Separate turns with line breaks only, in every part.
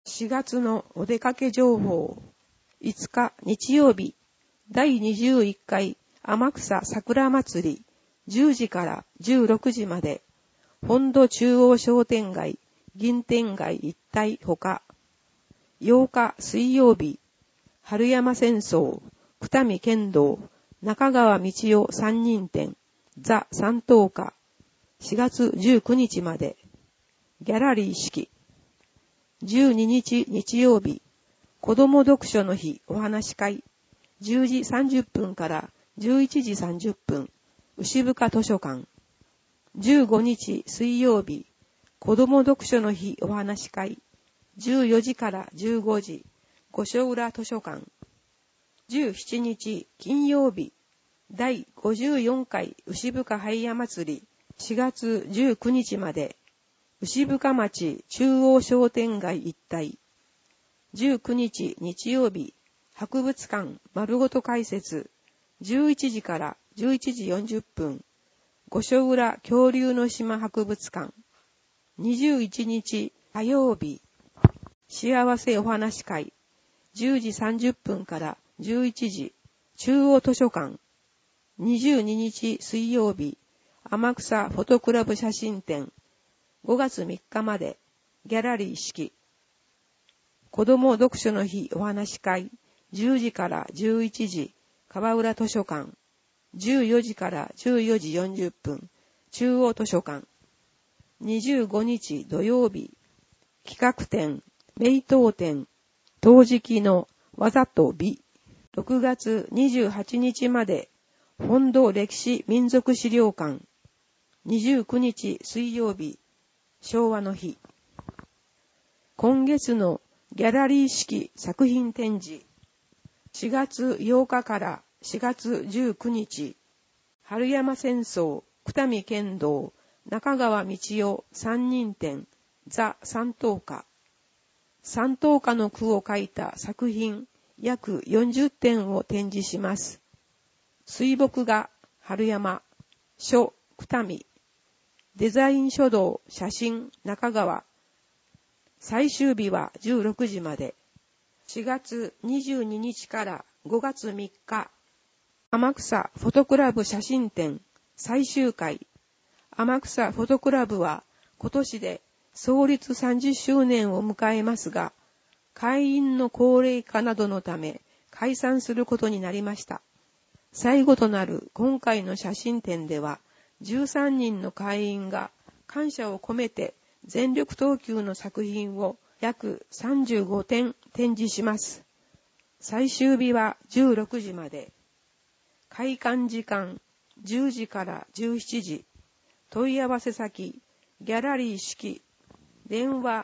4月のお出かけ情報。5日日曜日、第21回天草桜祭り、10時から16時まで、本土中央商店街、銀天街一帯ほか、8日水曜日、春山戦争、久見剣道、中川道夫三人展、ザ・三等家、4月19日まで、ギャラリー式、12日日曜日、子ども読書の日お話会、10時30分から11時30分、牛深図書館。15日水曜日、子ども読書の日お話会、14時から15時、五所浦図書館。17日金曜日、第54回牛深杯屋祭り、4月19日まで、牛深町中央商店街一帯。19日日曜日、博物館丸ごと開設、11時から11時40分、五所浦恐竜の島博物館。21日火曜日、幸せお話会、10時30分から11時、中央図書館。22日水曜日、天草フォトクラブ写真展、5月3日まで、ギャラリー式。子ども読書の日お話会、10時から11時、川浦図書館。14時から14時40分、中央図書館。25日土曜日、企画展、名刀展、陶磁器の技と美。6月28日まで、本土歴史民族資料館。29日水曜日、昭和の日。今月のギャラリー式作品展示。4月8日から4月19日、春山戦争、久見剣道、中川道夫三人展、ザ・三等家。三等家の句を書いた作品約40点を展示します。水墨画、春山、書、久見。デザイン書道、写真、中川。最終日は16時まで。4月22日から5月3日。天草フォトクラブ写真展、最終回。天草フォトクラブは今年で創立30周年を迎えますが、会員の高齢化などのため解散することになりました。最後となる今回の写真展では、13人の会員が感謝を込めて全力投球の作品を約35点展示します。最終日は16時まで。開館時間10時から17時。問い合わせ先、ギャラリー式。電話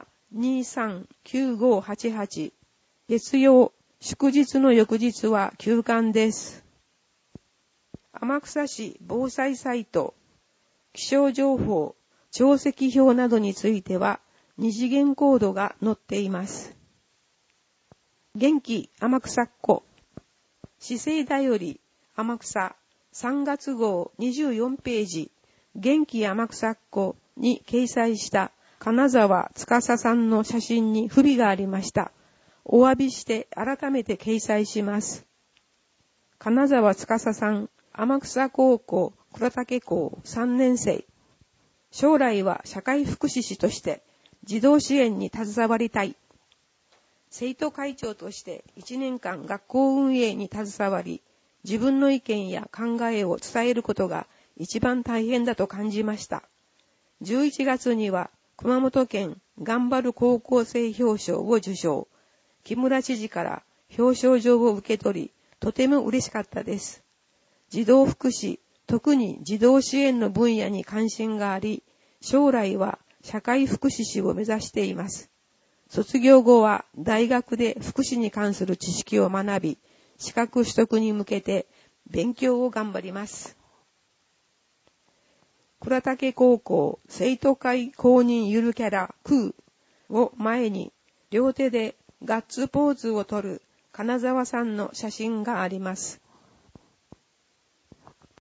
239588。月曜、祝日の翌日は休館です。天草市防災サイト。気象情報、潮汐表などについては二次元コードが載っています。元気天草っ子。市政だより天草3月号24ページ、元気天草っ子に掲載した金沢司さんの写真に不備がありました。お詫びして改めて掲載します。金沢司さん、天草高校倉岳校3年生。将来は社会福祉士として児童支援に携わりたい。生徒会長として1年間学校運営に携わり、自分の意見や考えを伝えることが一番大変だと感じました。11月には熊本県頑張る高校生表彰を受賞。木村知事から表彰状を受け取り、とても嬉しかったです。児童福祉、特に児童支援の分野に関心があり、将来は社会福祉士を目指しています。卒業後は大学で福祉に関する知識を学び、資格取得に向けて勉強を頑張ります。倉岳高校生徒会公認ゆるキャラクーを前に、両手でガッツポーズを取る金沢さんの写真があります。